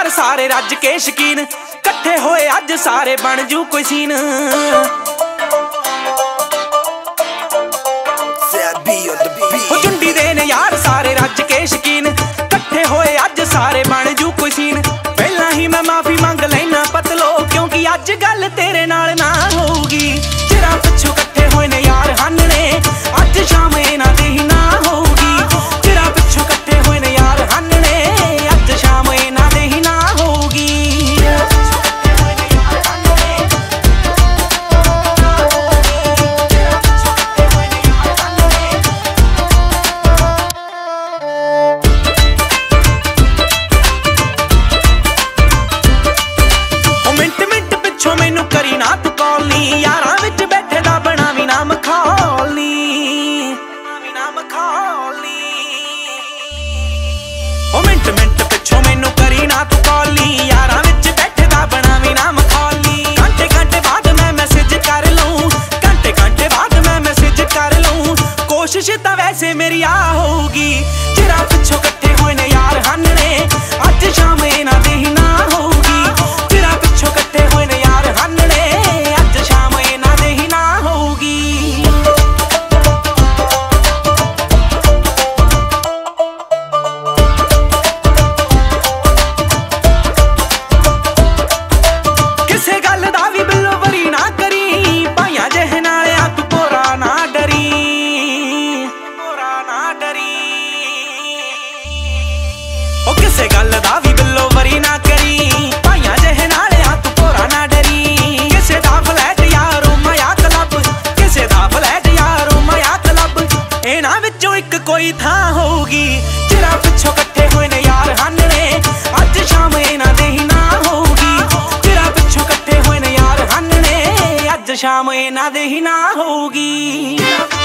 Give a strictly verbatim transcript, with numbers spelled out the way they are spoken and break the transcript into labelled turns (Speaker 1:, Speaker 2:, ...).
Speaker 1: यार सारे रज के शकीन, कट्ठे होए अज सारे बन जू कोई सीन। झुंडी दे ने यार सारे रज के शकीन, कट्ठे होए अज सारे बन जू कोई सीन। पहला ही मैं माफी मंग लेना पतलो, क्योंकि अज गल तेरे नाल ना होगी। चिरा पिछू कट्ठे होए ने यार हन्ने, अज शाम इन्हां दे ही ना होगी। चिरा पिछू कट्ठे होए ने यार हन्ने, अज शाम इन्हां दे ही ना होगी। मैनू करी ना तू कॉल नी, यारां विच बैठे दा बनावी ना मखौल नी, ना मखौल नी। ओ मिंट मिंट पिछों मैनू करी ना तू कॉल नी, यारां विच बैठे दा बनावी ना मखौल नी। घंटे घंटे बाद मैं मैसेज कर लूं, घंटे घंटे बाद मैं मैसेज कर लूं। कोशिश तां वैसे मेरी आ होगी। चिरा पिछों कट्ठे होए ने यार हन्ने, अज शाम इन्हां दे ही ना होगी। चिरा पिछों कट्ठे होए ने यार हन्ने, अज शाम इन्हां दे ही ना होगी। किसे गल दा वी बिल्लो वरी ना करी, भाइयां जेह नालियां तू भोरा ना डरी, भोरा ना डरी। ओ किसे गल दा वी बिल्लो वरी ना करी, भाइयां जेह नालियां तू भोरा ना डरी। किसे दा फ्लैट यारो माया क्लब, किसे दा फ्लैट यारो माया क्लब, इन्हां विचों इक कोई थां होगी। चिरा पिछों कट्ठे होए ने यार हन्ने, अज शाम इन्हां दे ही ना होगी। चिरा पिछों कट्ठे होए ने यार हन्ने, अज शाम इन्हां दे ही ना होगी।